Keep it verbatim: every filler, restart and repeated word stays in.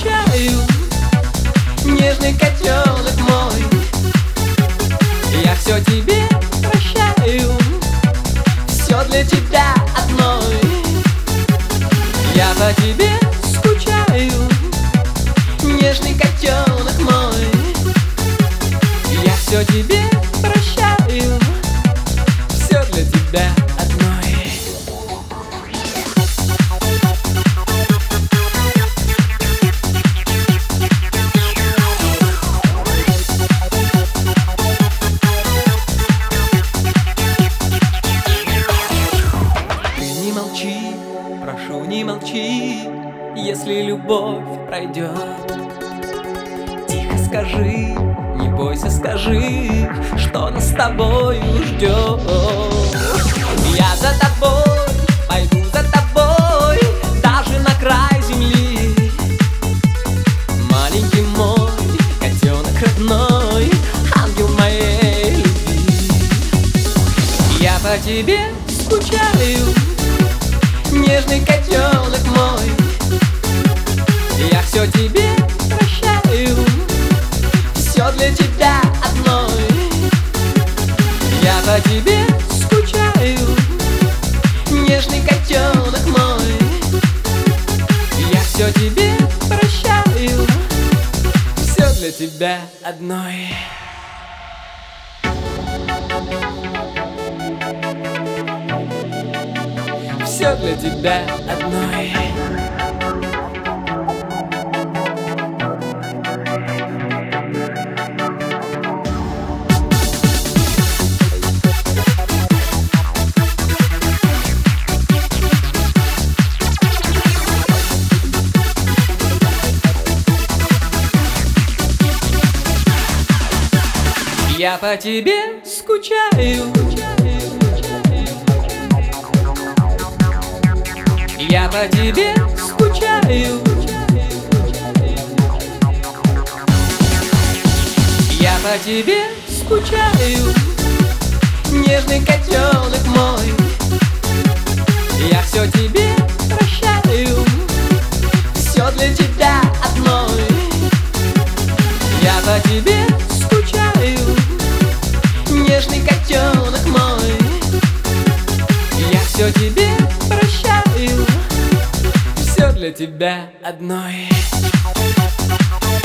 скучаю, нежный котенок мой. Я все тебе прощаю, все для тебя одной. Я по тебе скучаю, нежный котенок мой. Я все тебе прощаю, все для тебя одной. Прошу, не молчи, если любовь пройдет. Тихо скажи, не бойся, скажи, что нас с тобою ждет. Я за тобой, пойду за тобой, даже на край земли. Маленький мой котенок родной, ангел моей любви. Я по тебе скучаю, нежный котенок мой. Я все тебе прощаю, все для тебя одной. Я по тебе скучаю, нежный котенок мой. Я все тебе прощаю, все для тебя одной. Все для тебя одной. Я по тебе скучаю, я по тебе скучаю, я по тебе скучаю, нежный котенок мой. Я все тебе прощаю, все для тебя одной. Я по тебе скучаю, нежный котенок мой. Я все тебе прощаю, все для тебя одной.